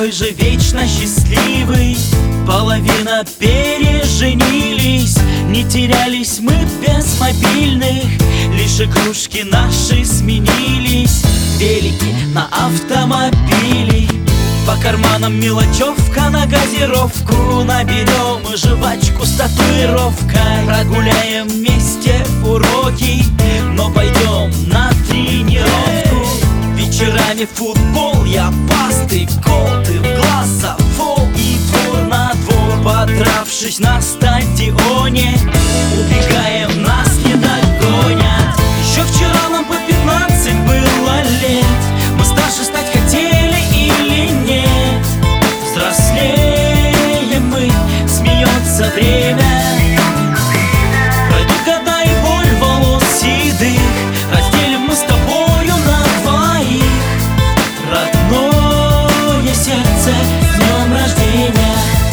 такой же вечно счастливый. Половина переженились, не терялись мы без мобильных, лишь игрушки наши сменились. Велики на автомобили, по карманам мелочевка, на газировку наберем и жвачку с татуировкой. Прогуляем вместе уроки, но пойдем на тренировку. Вечерами футбол, я пас, ты гол, ты в глаз, завол и двор на двор. Подравшись на стадионе, убегаем, нас не догонят. Еще вчера нам по 15 было лет, мы старше стать хотели или нет? Взрослеем мы, смеется время. Пройдут года и боль волос седых, разделим мы с тобою на двоих. Родное сердце, с днем рождения.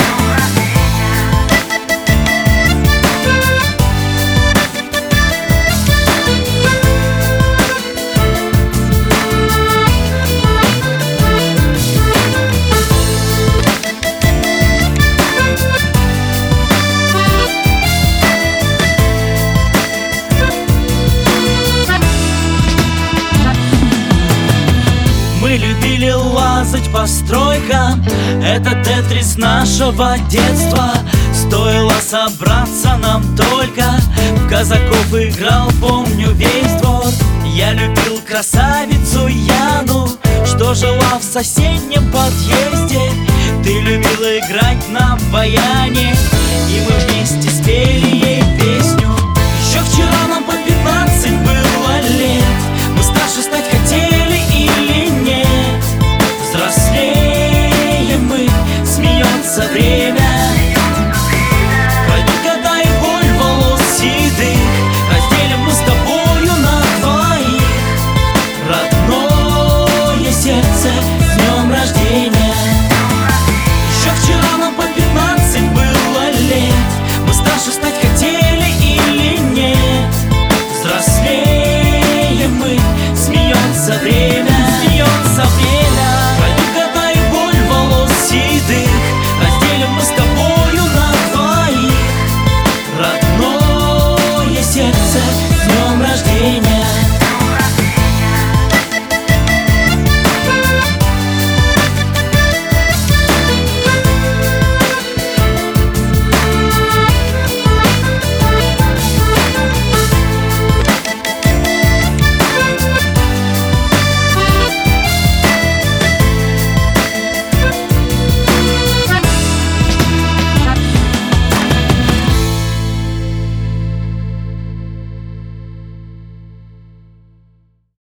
Мы любили лазать по стройкам, это тетрис нашего детства. Стоило собраться нам только, в казаков играл, помню, весь двор. Я любил красавицу Яну, что жила в соседнем подъезде. Ты любил играть на баяне, и мы вместе спели ей песню. Еще вчера нам по 15 было лет, мы старше стать хотели или нет? Взрослеем мы, смеется время. Пройдут года и боль волос седых, разделим мы с тобою на двоих. Родное сердце, с днем рождения. Еще вчера нам по 15 было лет, мы старше стать хотели или нет? Взрослеем мы, смеется время.